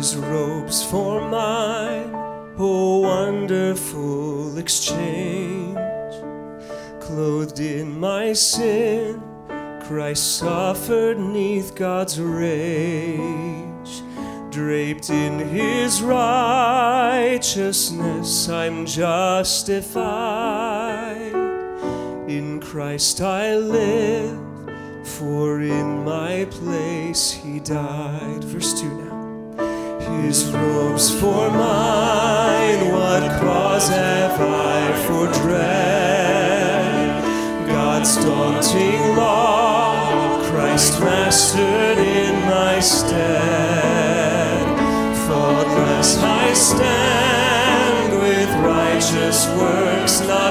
His robes for mine, oh wonderful exchange. Clothed in my sin, Christ suffered 'neath God's rage. Draped in His righteousness, I'm justified. In Christ I live, for in my place He died. Verse 2 now. His robes for mine, what cause have I for dread? God's daunting law, Christ mastered in my stead. Faultless I stand, with righteous works not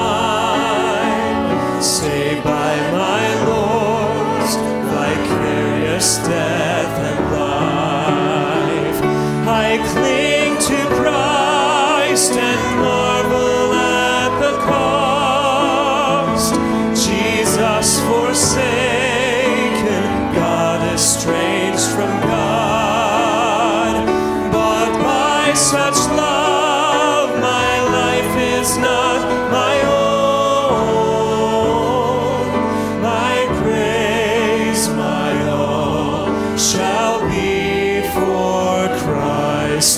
mine, saved by my Lord's vicarious death and life. I cling to Christ and marvel at the cost. Jesus forsaken, God estranged from God. But by such love, my life is not my own. My praise, my all, shall be for Christ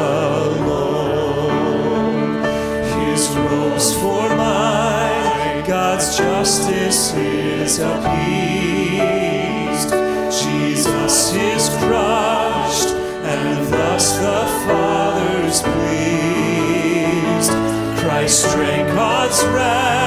alone. His robes for mine, God's justice is appeased. Jesus is crushed, and thus the Father's pleased. Christ drank God's wrath,